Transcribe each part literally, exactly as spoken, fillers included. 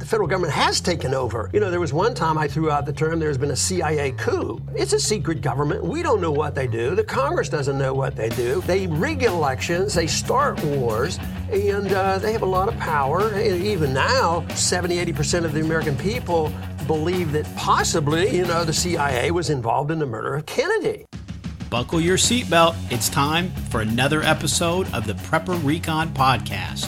the federal government has taken over. You know, there was one time I threw out the term, there's been a C I A coup. It's a secret government. We don't know what they do. The Congress doesn't know what they do. They rig elections, they start wars, and uh, they have a lot of power. And even now, seventy, eighty percent of the American people believe that possibly, you know, the C I A was involved in the murder of Kennedy. Buckle your seatbelt. It's time for another episode of the Prepper Recon Podcast.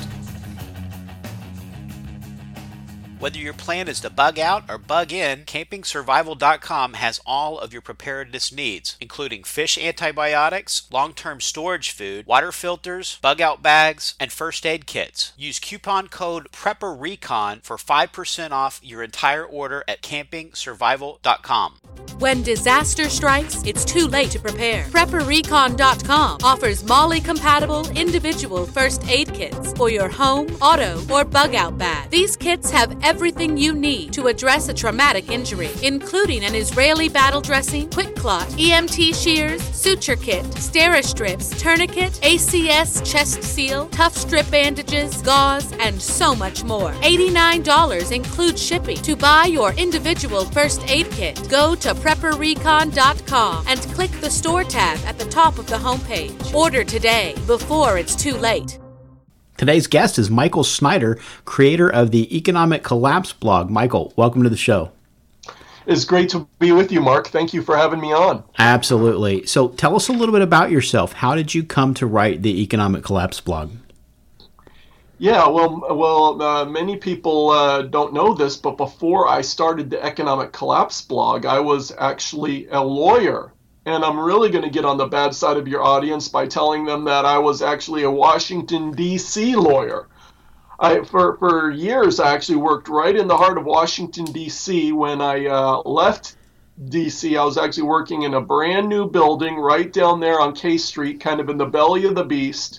Whether your plan is to bug out or bug in, camping survival dot com has all of your preparedness needs, including fish antibiotics, long-term storage food, water filters, bug-out bags, and first aid kits. Use coupon code PrepperRecon for five percent off your entire order at camping survival dot com. When disaster strikes, it's too late to prepare. Prepper Recon dot com offers MOLLE-compatible individual first aid kits for your home, auto, or bug-out bag. These kits have everything you need to address a traumatic injury, including an Israeli battle dressing, quick clot, E M T shears, suture kit, Steri-Strips, tourniquet, A C S chest seal, tough strip bandages, gauze, and so much more. eighty-nine dollars includes shipping. To buy your individual first aid kit, go to Prepper Recon dot com and click the store tab at the top of the homepage. Order today before it's too late. Today's guest is Michael Snyder, creator of the Economic Collapse blog. Michael, welcome to the show. It's great to be with you, Mark. Thank you for having me on. Absolutely. So tell us a little bit about yourself. How did you come to write the Economic Collapse blog? Yeah, well, well, uh, many people uh, don't know this, but before I started the Economic Collapse blog, I was actually a lawyer. And I'm really going to get on the bad side of your audience by telling them that I was actually a Washington, D C lawyer. I, for, for years, I actually worked right in the heart of Washington, D C When I uh, left D C, I was actually working in a brand new building right down there on K Street, kind of in the belly of the beast.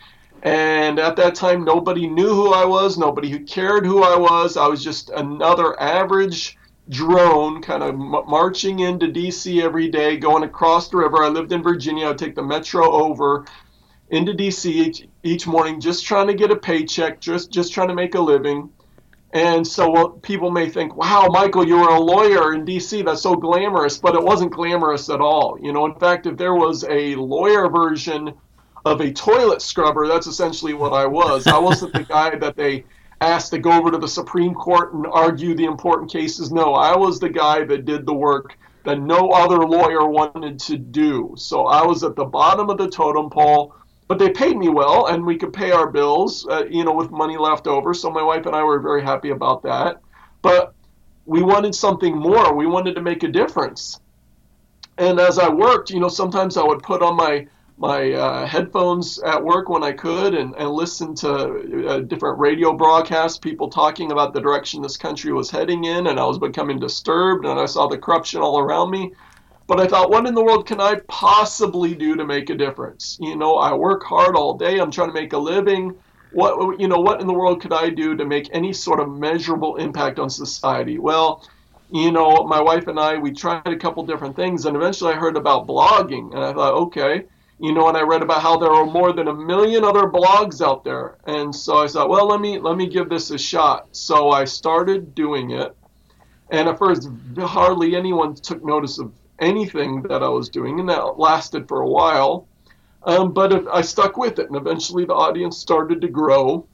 And at that time, nobody knew who I was. Nobody who cared who I was. I was just another average drone kind of marching into D C every day, going across the river. I lived in Virginia. I'd take the metro over into D C each, each morning, just trying to get a paycheck, just, just trying to make a living. And so well, people may think, wow, Michael, you were a lawyer in D C. That's so glamorous. But it wasn't glamorous at all. You know, in fact, if there was a lawyer version of a toilet scrubber, that's essentially what I was. I wasn't the guy that they asked to go over to the Supreme Court and argue the important cases. No, I was the guy that did the work that no other lawyer wanted to do. So I was at the bottom of the totem pole, but they paid me well, and we could pay our bills, uh, you know, with money left over. So my wife and I were very happy about that. But we wanted something more. We wanted to make a difference. And as I worked, you know, sometimes I would put on my my uh, headphones at work when I could and, and listen to uh, different radio broadcasts, people talking about the direction this country was heading in, and I was becoming disturbed, and I saw the corruption all around me. But I thought, what in the world can I possibly do to make a difference? You know, I work hard all day. I'm trying to make a living. What, you know, what in the world could I do to make any sort of measurable impact on society? Well, you know, my wife and I, we tried a couple different things, and eventually I heard about blogging, and I thought, okay. You know, and I read about how there are more than a million other blogs out there. And so I thought, well, let me let me give this a shot. So I started doing it. And at first, hardly anyone took notice of anything that I was doing. And that lasted for a while. Um, but I stuck with it. And eventually the audience started to grow.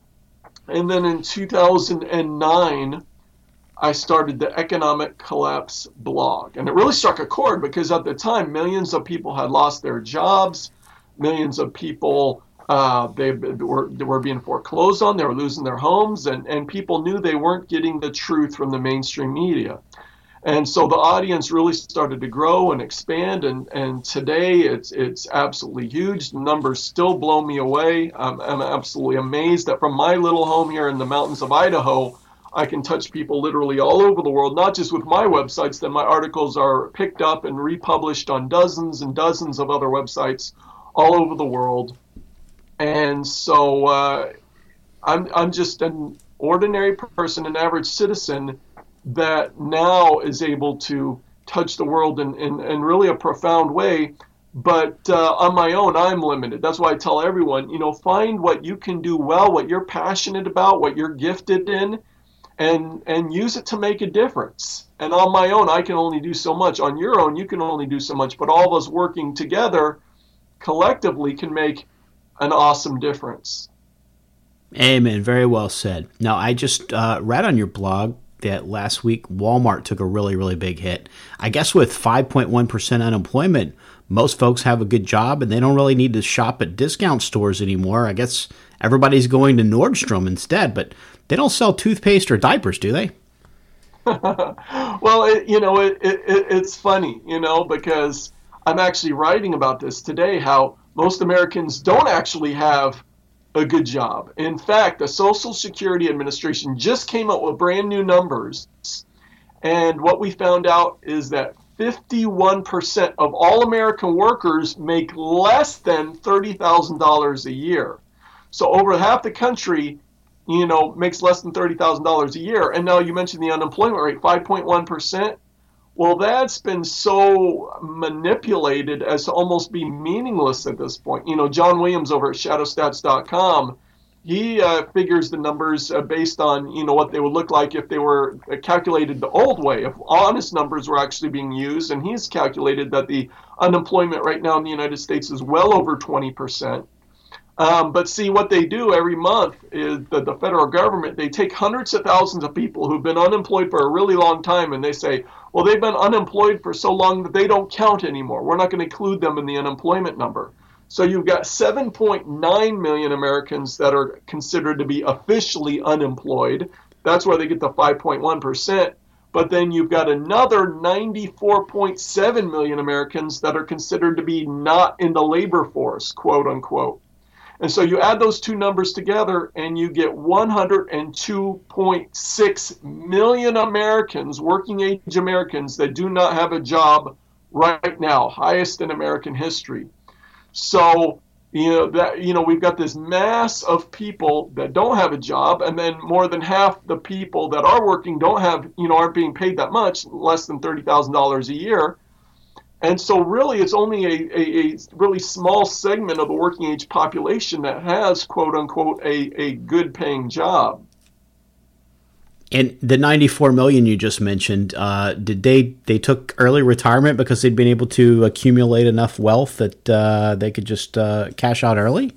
And then in two thousand nine, I started the Economic Collapse blog. And it really struck a chord because at the time, millions of people had lost their jobs. Millions of people, uh, they were, they were being foreclosed on. They were losing their homes. And, and people knew they weren't getting the truth from the mainstream media. And so the audience really started to grow and expand. And, and today, it's it's absolutely huge. The numbers still blow me away. I'm, I'm absolutely amazed that from my little home here in the mountains of Idaho, I can touch people literally all over the world, not just with my websites, then my articles are picked up and republished on dozens and dozens of other websites all over the world. And so uh, I'm, I'm just an ordinary person, an average citizen that now is able to touch the world in, in, in really a profound way. But uh, on my own, I'm limited. That's why I tell everyone, you know, find what you can do well, what you're passionate about, what you're gifted in, and and use it to make a difference. And on my own, I can only do so much. On your own, you can only do so much. But all of us working together collectively can make an awesome difference. Amen. Very well said. Now, I just uh, read on your blog that last week Walmart took a really, really big hit. I guess with five point one percent unemployment, most folks have a good job and they don't really need to shop at discount stores anymore. I guess everybody's going to Nordstrom instead, but they don't sell toothpaste or diapers, do they? Well, it, you know, it, it, it's funny, you know, because I'm actually writing about this today, how most Americans don't actually have a good job. In fact, the Social Security Administration just came out with brand new numbers. And what we found out is that fifty-one percent of all American workers make less than thirty thousand dollars a year. So over half the country, you know, makes less than thirty thousand dollars a year. And now you mentioned the unemployment rate, five point one percent. Well, that's been so manipulated as to almost be meaningless at this point. You know, John Williams over at shadow stats dot com, he uh, figures the numbers uh, based on, you know, what they would look like if they were calculated the old way, if honest numbers were actually being used. And he's calculated that the unemployment right now in the United States is well over twenty percent. Um, but see, what they do every month is that the federal government, they take hundreds of thousands of people who've been unemployed for a really long time, and they say, well, they've been unemployed for so long that they don't count anymore. We're not going to include them in the unemployment number. So you've got seven point nine million Americans that are considered to be officially unemployed. That's where they get the five point one percent. But then you've got another ninety-four point seven million Americans that are considered to be not in the labor force, quote unquote. And so you add those two numbers together and you get one hundred two point six million Americans, working age Americans, that do not have a job right now, highest in American history. So, you know, that, you know, we've got this mass of people that don't have a job, and then more than half the people that are working don't have, you know, aren't being paid that much, less than thirty thousand dollars a year. And so really it's only a, a, a really small segment of the working age population that has, quote unquote, a, a good paying job. And the ninety-four million you just mentioned, uh, did they, they took early retirement because they'd been able to accumulate enough wealth that uh, they could just uh, cash out early?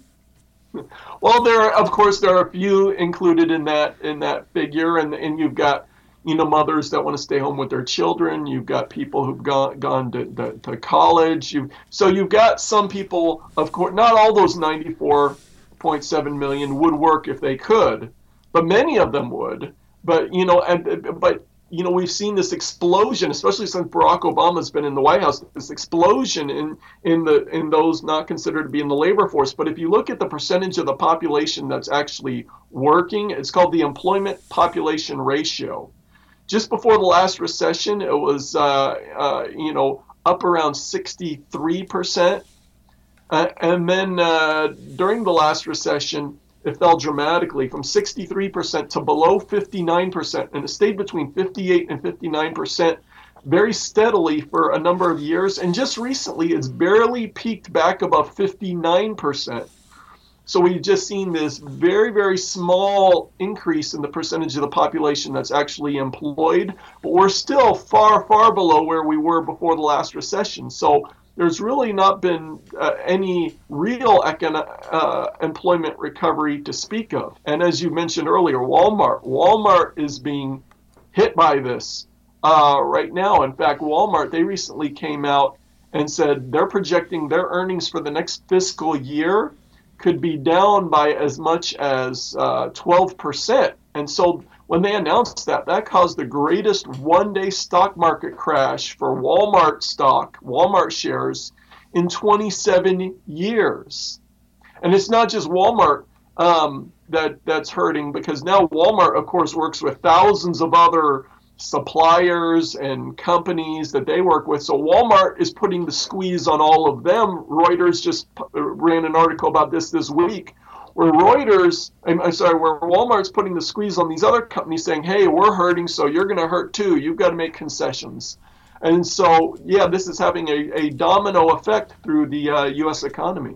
Well, there are, of course, there are a few included in that in that figure, and and you've got, you know, mothers that want to stay home with their children. You've got people who've gone gone to, to, to college. You so you've got some people, of course, not all those ninety-four point seven million would work if they could, but many of them would. But you know, and but you know, we've seen this explosion, especially since Barack Obama's been in the White House, this explosion in in the in those not considered to be in the labor force. But if you look at the percentage of the population that's actually working, it's called the employment population ratio. Just before the last recession, it was, uh, uh, you know, up around sixty-three percent. Uh, and then uh, during the last recession, it fell dramatically from sixty-three percent to below fifty-nine percent. And it stayed between fifty-eight and fifty-nine percent very steadily for a number of years. And just recently, it's barely peaked back above fifty-nine percent. So we've just seen this very, very small increase in the percentage of the population that's actually employed, but we're still far, far below where we were before the last recession. So there's really not been uh, any real economic, uh, employment recovery to speak of. And as you mentioned earlier, Walmart, Walmart is being hit by this uh, right now. In fact, Walmart, they recently came out and said they're projecting their earnings for the next fiscal year could be down by as much as uh, twelve percent. And so when they announced that, that caused the greatest one-day stock market crash for Walmart stock, Walmart shares, in twenty-seven years. And it's not just Walmart um, that that's hurting, because now Walmart, of course, works with thousands of other suppliers and companies that they work with. So Walmart is putting the squeeze on all of them. Reuters just ran an article about this this week, where Reuters, I'm sorry, where Walmart's putting the squeeze on these other companies, saying, hey, we're hurting, so you're going to hurt too. You've got to make concessions. And so, yeah, this is having a, a domino effect through the uh, U S economy.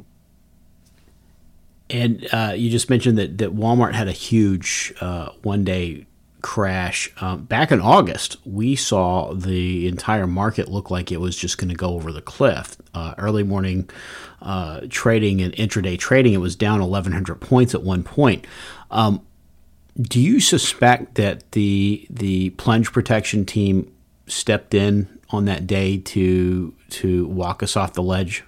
And uh, you just mentioned that, that Walmart had a huge uh, one-day crash. Um, back in August, we saw the entire market look like it was just going to go over the cliff. Uh, early morning uh, trading and intraday trading, it was down eleven hundred points at one point. Um, do you suspect that the the plunge protection team stepped in on that day to to walk us off the ledge?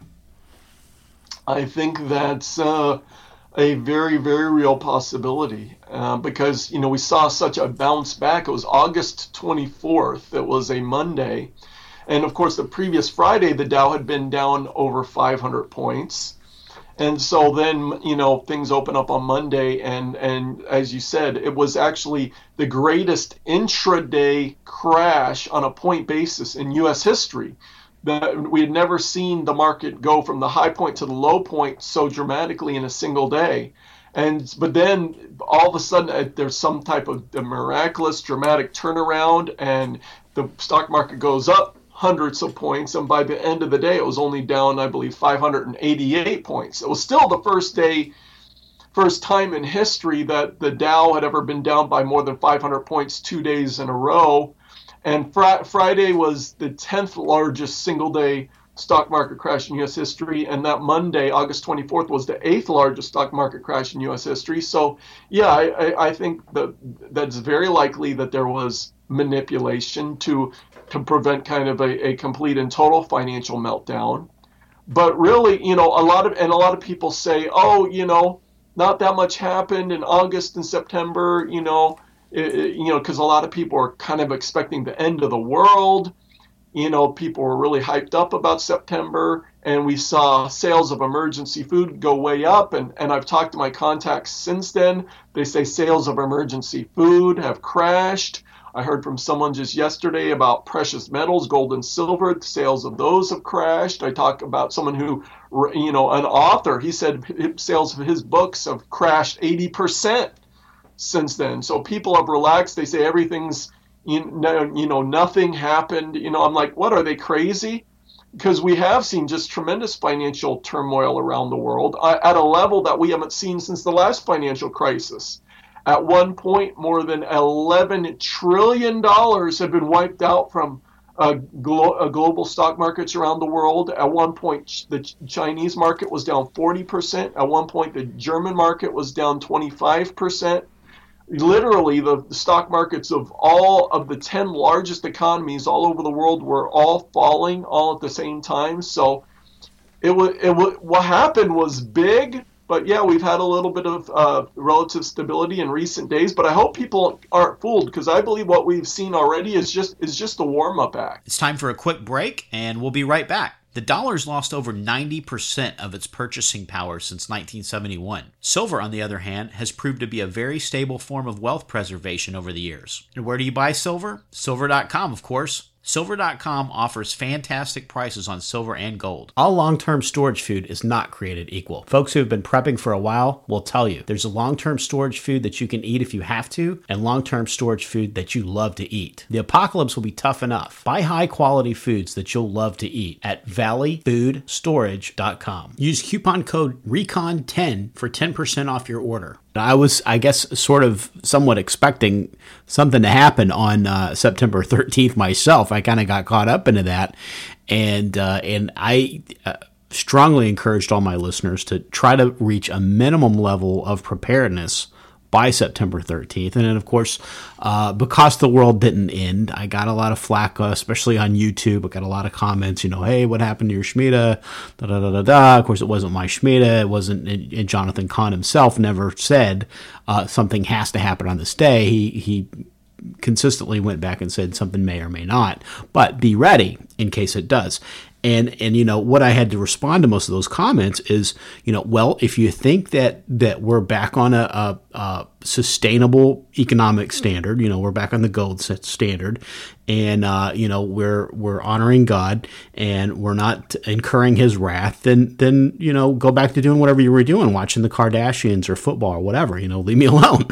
I think that's uh, a very, very real possibility uh, because, you know, we saw such a bounce back. It was August twenty-fourth. It was a Monday. And, of course, the previous Friday, the Dow had been down over five hundred points. And so then, you know, things open up on Monday. And, and as you said, it was actually the greatest intraday crash on a point basis in U S history. That we had never seen the market go from the high point to the low point so dramatically in a single day. And but then all of a sudden there's some type of miraculous dramatic turnaround and the stock market goes up hundreds of points, and by the end of the day it was only down, I believe, five hundred eighty-eight points. It was still the first day first time in history that the Dow had ever been down by more than five hundred points two days in a row. And fr- Friday was the tenth largest single day stock market crash in U S history. And that Monday, August twenty-fourth, was the eighth largest stock market crash in U S history. So, yeah, I, I, I think that that's very likely that there was manipulation to to prevent kind of a, a complete and total financial meltdown. But really, you know, a lot of and a lot of people say, oh, you know, not that much happened in August and September, you know. It, you know, because a lot of people are kind of expecting the end of the world. You know, people were really hyped up about September, and we saw sales of emergency food go way up. And, and I've talked to my contacts since then. They say sales of emergency food have crashed. I heard from someone just yesterday about precious metals, gold and silver. The sales of those have crashed. I talked about someone who, you know, an author. He said sales of his books have crashed eighty percent. Since then. So people have relaxed. They say everything's, you know, you know, nothing happened. You know, I'm like, what, are they crazy? Because we have seen just tremendous financial turmoil around the world uh, at a level that we haven't seen since the last financial crisis. At one point, more than eleven trillion dollars had been wiped out from uh, glo- uh, global stock markets around the world. At one point, the Chinese market was down forty percent. At one point, the German market was down twenty-five percent. Literally, the, the stock markets of all of the ten largest economies all over the world were all falling all at the same time. So it was, it was, what happened was big, but yeah, we've had a little bit of uh, relative stability in recent days. But I hope people aren't fooled, because I believe what we've seen already is just is just a warm-up act. It's time for a quick break, and we'll be right back. The dollar's lost over ninety percent of its purchasing power since nineteen seventy-one. Silver, on the other hand, has proved to be a very stable form of wealth preservation over the years. And where do you buy silver? Silver dot com, of course. Silver dot com offers fantastic prices on silver and gold. All long-term storage food is not created equal. Folks who have been prepping for a while will tell you there's a long-term storage food that you can eat if you have to, and long-term storage food that you love to eat. The apocalypse will be tough enough. Buy high-quality foods that you'll love to eat at valley food storage dot com. Use coupon code recon ten for ten percent off your order. I was, I guess, sort of somewhat expecting something to happen on uh, September thirteenth myself. I kind of got caught up into that. And, uh, and I uh, strongly encouraged all my listeners to try to reach a minimum level of preparedness by September thirteenth. And then, of course, uh, because the world didn't end, I got a lot of flack, uh, especially on YouTube. I got a lot of comments, you know, hey, what happened to your Shemitah? Da, da, da, da, da. Of course, it wasn't my Shemitah. It wasn't, and Jonathan Cahn himself never said uh, something has to happen on this day. He, he consistently went back and said something may or may not, but be ready in case it does. And, and, you know, what I had to respond to most of those comments is, you know, well, if you think that, that we're back on a, a, a sustainable economic standard, you know, we're back on the gold standard, and, uh, you know, we're, we're honoring God and we're not incurring his wrath, then, then, you know, go back to doing whatever you were doing, watching the Kardashians or football or whatever, you know, leave me alone.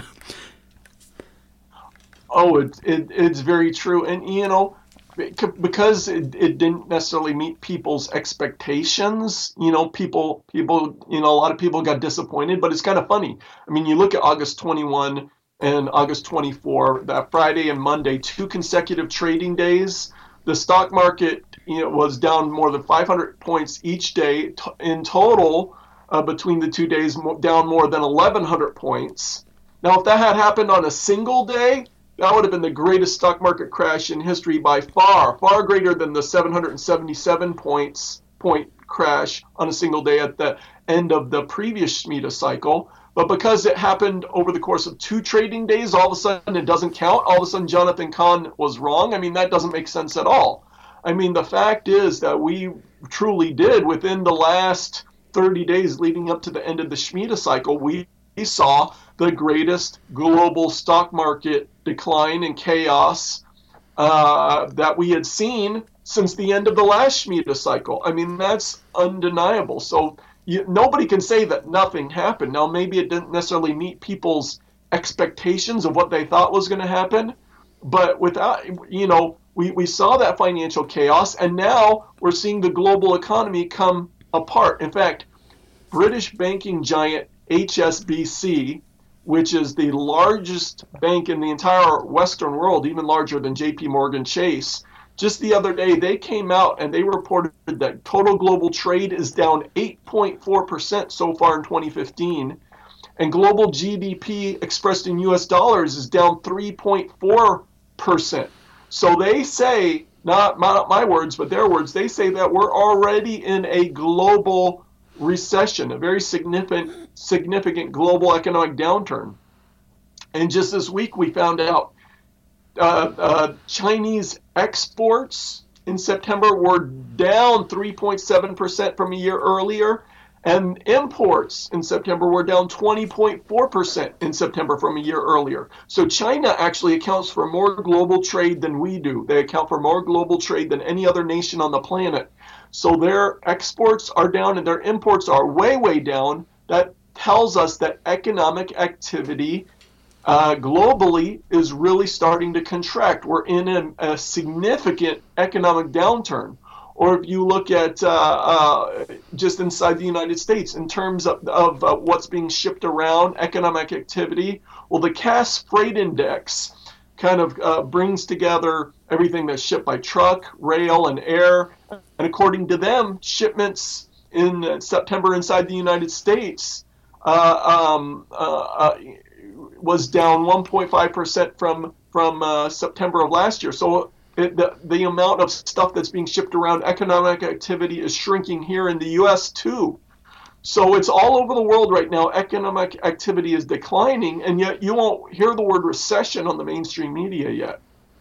Oh, it, it, it's very true. And, you know, because it, it didn't necessarily meet people's expectations, you know, people, people, you know, a lot of people got disappointed, but it's kind of funny. I mean, you look at August twenty-first and August twenty-fourth, that Friday and Monday, two consecutive trading days. The stock market, you know, was down more than five hundred points each day. T- in total, uh, between the two days, mo- down more than eleven hundred points. Now, if that had happened on a single day, that would have been the greatest stock market crash in history by far, far greater than the seven hundred seventy-seven points point crash on a single day at the end of the previous Shmita cycle. But because it happened over the course of two trading days, all of a sudden it doesn't count. All of a sudden Jonathan Cahn was wrong. I mean, that doesn't make sense at all. I mean, the fact is that we truly did, within the last thirty days leading up to the end of the Shmita cycle, we saw the greatest global stock market decline and chaos uh, that we had seen since the end of the last Shmita cycle. I mean, that's undeniable. So you, nobody can say that nothing happened. Now, maybe it didn't necessarily meet people's expectations of what they thought was going to happen, but without, you know, we, we saw that financial chaos, and now we're seeing the global economy come apart. In fact, British banking giant H S B C, which is the largest bank in the entire Western world, even larger than J P Morgan Chase, just the other day, they came out and they reported that total global trade is down eight point four percent so far in twenty fifteen, and global G D P expressed in U S dollars is down three point four percent. So they say, not my, not my words, but their words, they say that we're already in a global recession, a very significant, significant global economic downturn. And just this week, we found out Uh, uh, Chinese exports in September were down three point seven percent from a year earlier, and imports in September were down twenty point four percent in September from a year earlier. So China actually accounts for more global trade than we do. They account for more global trade than any other nation on the planet. So their exports are down and their imports are way, way down. That tells us that economic activity Uh, globally is really starting to contract. We're in a, a significant economic downturn. Or if you look at uh, uh, just inside the United States in terms of, of uh, what's being shipped around, economic activity, well, the Cass Freight Index kind of uh, brings together everything that's shipped by truck, rail, and air. And according to them, shipments in September inside the United States uh, um, uh, uh, was down one point five percent from from uh, September of last year. So it, the the amount of stuff that's being shipped around, economic activity is shrinking here in the U S too. So it's all over the world right now. Economic activity is declining, and yet you won't hear the word recession on the mainstream media yet.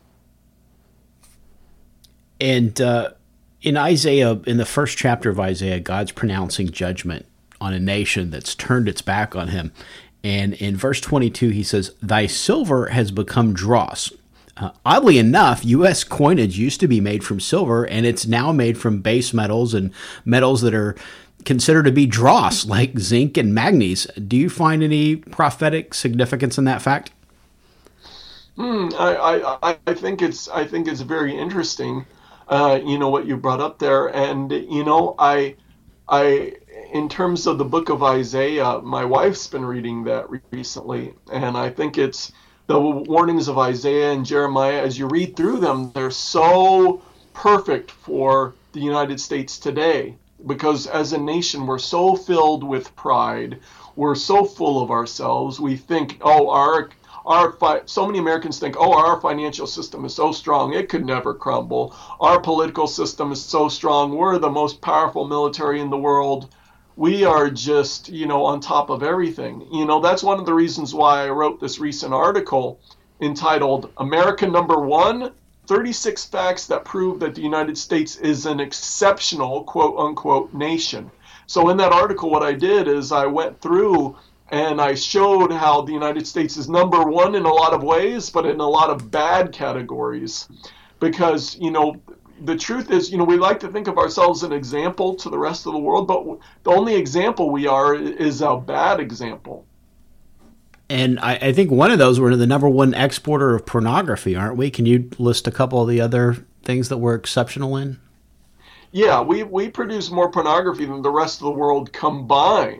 And uh, in Isaiah, in the first chapter of Isaiah, God's pronouncing judgment on a nation that's turned its back on him. And in verse twenty-two, he says, "Thy silver has become dross." Uh, oddly enough, U S coinage used to be made from silver, and it's now made from base metals and metals that are considered to be dross, like zinc and manganese. Do you find any prophetic significance in that fact? Hmm, I, I, I think it's I think it's very interesting, uh, you know, what you brought up there, and you know, I, I. In terms of the book of Isaiah, my wife's been reading that recently, and I think it's the warnings of Isaiah and Jeremiah. As you read through them, they're so perfect for the United States today, because as a nation, we're so filled with pride. We're so full of ourselves. We think, oh, our our fi- so many Americans think, oh, our financial system is so strong, it could never crumble. Our political system is so strong. We're the most powerful military in the world. We are just, you know, on top of everything. You know, that's one of the reasons why I wrote this recent article entitled America Number One, thirty-six Facts That Prove That the United States is an Exceptional, quote unquote, nation. So in that article, what I did is I went through and I showed how the United States is number one in a lot of ways, but in a lot of bad categories. Because, you know, the truth is, you know, we like to think of ourselves as an example to the rest of the world, but the only example we are is a bad example. And I, I think one of those, we're the number one exporter of pornography, aren't we? Can you list a couple of the other things that we're exceptional in? Yeah, we we produce more pornography than the rest of the world combined.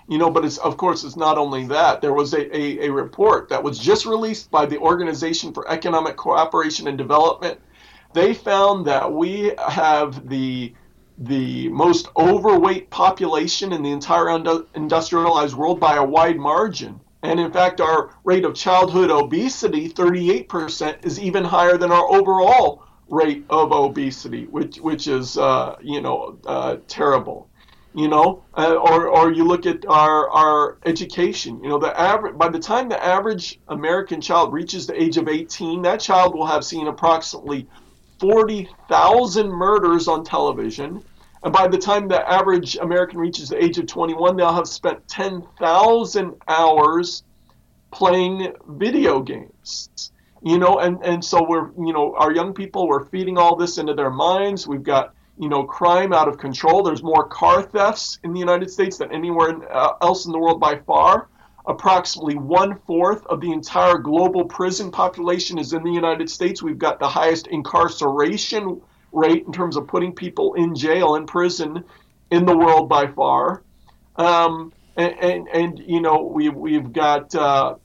You know, but it's, of course, it's not only that. There was a, a, a report that was just released by the Organization for Economic Cooperation and Development. They found that we have the the most overweight population in the entire industrialized world by a wide margin. And in fact, our rate of childhood obesity, thirty-eight percent, is even higher than our overall rate of obesity, which which is uh, you know uh, terrible. You know, uh, or or you look at our our education. You know, the average by the time the average American child reaches the age of eighteen, that child will have seen approximately forty thousand murders on television. And by the time the average American reaches the age of twenty-one, they'll have spent ten thousand hours playing video games. You know, and, and so we're, you know, our young people, we're feeding all this into their minds. We've got, you know, crime out of control. There's more car thefts in the United States than anywhere else in the world by far. Approximately one-fourth of the entire global prison population is in the United States. We've got the highest incarceration rate in terms of putting people in jail, in prison, in the world by far. Um, and, and, and, you know, we, we've got... Uh,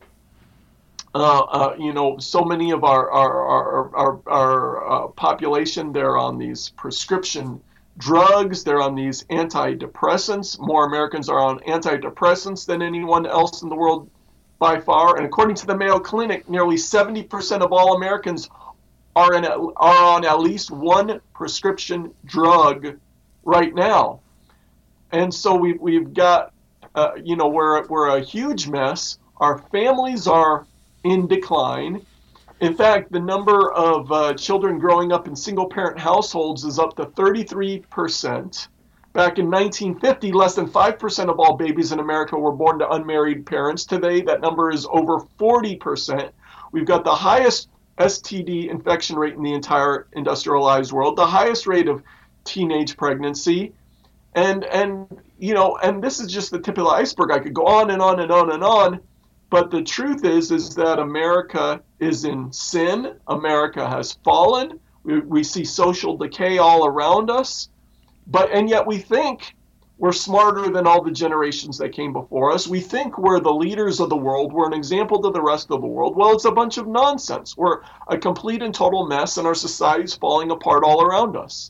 Uh, uh, you know, so many of our our our, our, our uh, population, they're on these prescription drugs, they're on these antidepressants. More Americans are on antidepressants than anyone else in the world by far. And according to the Mayo Clinic, nearly seventy percent of all Americans are in a, are on at least one prescription drug right now. And so we we've got, uh, you know, we're we're a huge mess. Our families are in decline. In fact, the number of uh, children growing up in single-parent households is up to thirty-three percent. Back in nineteen fifty, less than five percent of all babies in America were born to unmarried parents. Today, that number is over forty percent. We've got the highest S T D infection rate in the entire industrialized world, the highest rate of teenage pregnancy. And, and you know, and this is just the tip of the iceberg. I could go on and on and on and on. But the truth is, is that America is in sin. America has fallen. We, we see social decay all around us. But and yet we think we're smarter than all the generations that came before us. We think we're the leaders of the world. We're an example to the rest of the world. Well, it's a bunch of nonsense. We're a complete and total mess, and our society's falling apart all around us.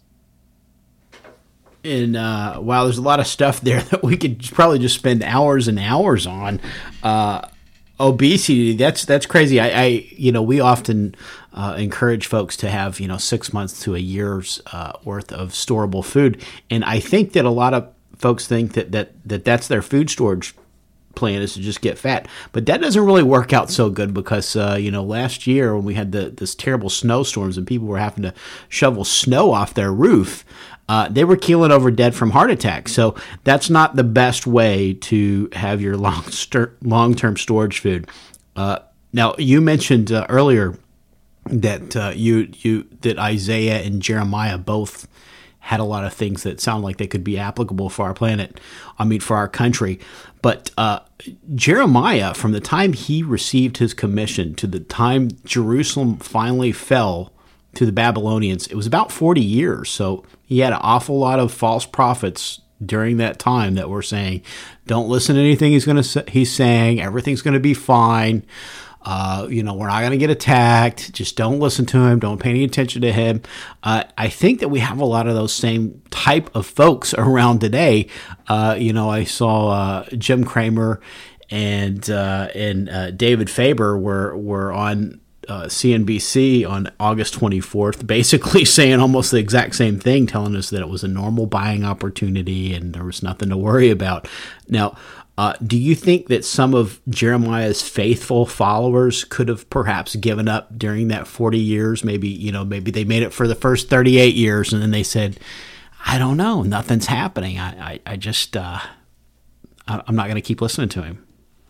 And uh, wow, there's a lot of stuff there that we could probably just spend hours and hours on. Uh, Obesity, that's that's crazy. I, I you know, we often uh, encourage folks to have, you know, six months to a year's uh, worth of storable food. And I think that a lot of folks think that, that, that that's their food storage plan, is to just get fat. But that doesn't really work out so good because, uh, you know, last year when we had the this terrible snowstorms and people were having to shovel snow off their roof, Uh, they were keeling over dead from heart attacks. So that's not the best way to have your long st- long-term storage food. Uh, now, you mentioned uh, earlier that uh, you you that Isaiah and Jeremiah both had a lot of things that sound like they could be applicable for our planet. I mean, for our country. But uh, Jeremiah, from the time he received his commission to the time Jerusalem finally fell to the Babylonians, it was about forty years. So he had an awful lot of false prophets during that time that were saying, don't listen to anything he's going to say, he's saying, everything's going to be fine. Uh, you know, we're not going to get attacked. Just don't listen to him. Don't pay any attention to him. Uh, I think that we have a lot of those same type of folks around today. Uh, you know, I saw uh, Jim Cramer and uh, and uh, David Faber were were on Uh, C N B C on August twenty-fourth, basically saying almost the exact same thing, telling us that it was a normal buying opportunity and there was nothing to worry about. Now, uh, do you think that some of Jeremiah's faithful followers could have perhaps given up during that forty years? Maybe, you know, maybe they made it for the first thirty-eight years and then they said, I don't know, nothing's happening. I, I, I just, uh, I'm not going to keep listening to him.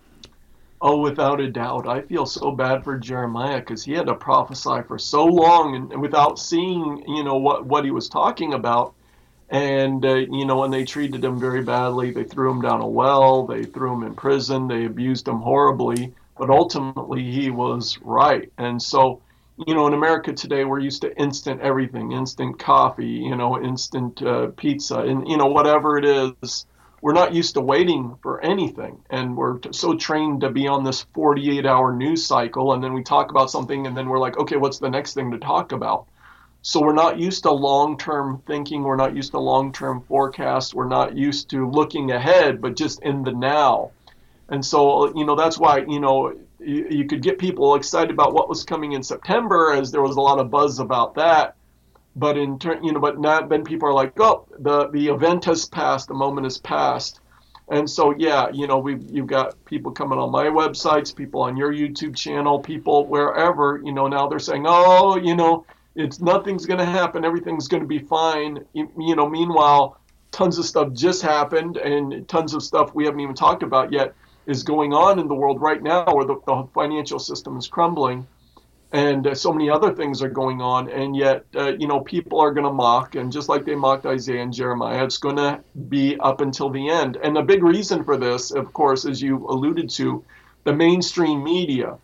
Oh, without a doubt. I feel so bad for Jeremiah because he had to prophesy for so long and, and without seeing, you know, what, what he was talking about. And, uh, you know, when they treated him very badly, they threw him down a well, they threw him in prison, they abused him horribly. But ultimately, he was right. And so, you know, in America today, we're used to instant everything, instant coffee, you know, instant uh, pizza, and, you know, whatever it is. we're not used to waiting for anything, and we're t- so trained to be on this forty-eight hour news cycle, and then we talk about something, and then we're like, okay, what's the next thing to talk about? So we're not used to long-term thinking. We're not used to long-term forecasts. We're not used to looking ahead, but just in the now. And so, you know, that's why, you know, you, you could get people excited about what was coming in September, as there was a lot of buzz about that. But in turn, you know, but not, then people are like, oh, the, the event has passed, the moment has passed. And so, yeah, you know, we've, you've got people coming on my websites, people on your YouTube channel, people wherever, you know, now they're saying, oh, you know, it's nothing's going to happen. Everything's going to be fine. You, you know, meanwhile, tons of stuff just happened, and tons of stuff we haven't even talked about yet is going on in the world right now, where the, the financial system is crumbling. And uh, so many other things are going on, and yet, uh, you know, people are going to mock, and just like they mocked Isaiah and Jeremiah, it's going to be up until the end. And the big reason for this, of course, as you alluded to, the mainstream media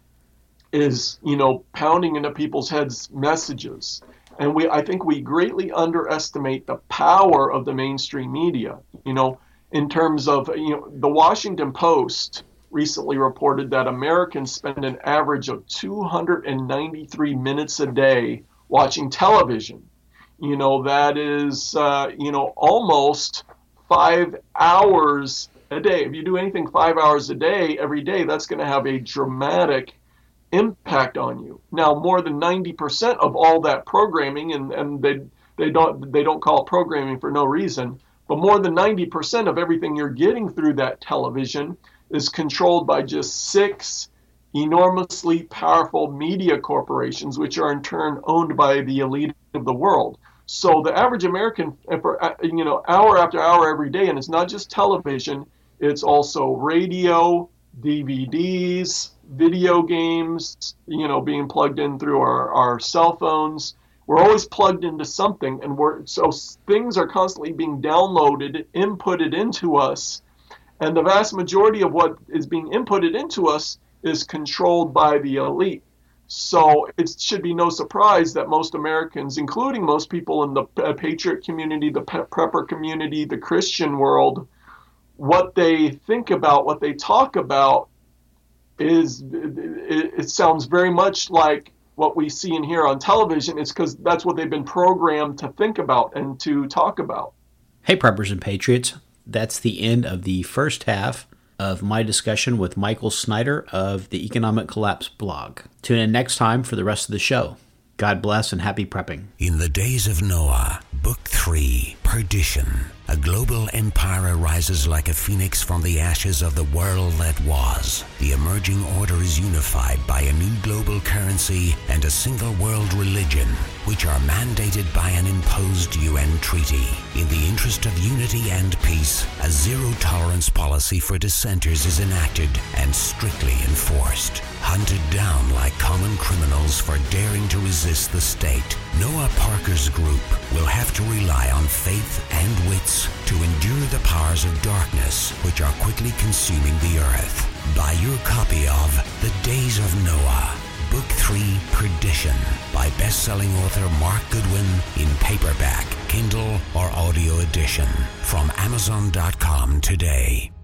is, you know, pounding into people's heads messages. And we, I think we greatly underestimate the power of the mainstream media, you know, in terms of, you know, the Washington Post recently reported that Americans spend an average of two hundred ninety-three minutes a day watching television. You know, that is, uh, you know, almost five hours a day. If you do anything five hours a day, every day, that's going to have a dramatic impact on you. Now, more than ninety percent of all that programming, and, and they they don't they don't call it programming for no reason, but more than ninety percent of everything you're getting through that television is controlled by just six enormously powerful media corporations, which are in turn owned by the elite of the world. So the average American, you know, hour after hour every day, and it's not just television, it's also radio, D V Ds, video games, you know, being plugged in through our, our cell phones. We're always plugged into something, and we're so things are constantly being downloaded, inputted into us. And the vast majority of what is being inputted into us is controlled by the elite. So it should be no surprise that most Americans, including most people in the Patriot community, the prepper community, the Christian world, what they think about, what they talk about is, it, it sounds very much like what we see and hear on television. It's because that's what they've been programmed to think about and to talk about. Hey, Preppers and Patriots. That's the end of the first half of my discussion with Michael Snyder of the Economic Collapse blog. Tune in next time for the rest of the show. God bless and happy prepping. In the days of Noah, Book three, Perdition. A global empire arises like a phoenix from the ashes of the world that was. The emerging order is unified by a new global currency and a single world religion, which are mandated by an imposed U N treaty. In the interest of unity and peace, a zero-tolerance policy for dissenters is enacted and strictly enforced. Hunted down like common criminals for daring to resist the state, Noah Parker's group will have to rely on faith and wits to endure the powers of darkness which are quickly consuming the earth. Buy your copy of The Days of Noah, Book three, Perdition, by best-selling author Mark Goodwin in paperback, Kindle, or audio edition from Amazon dot com today.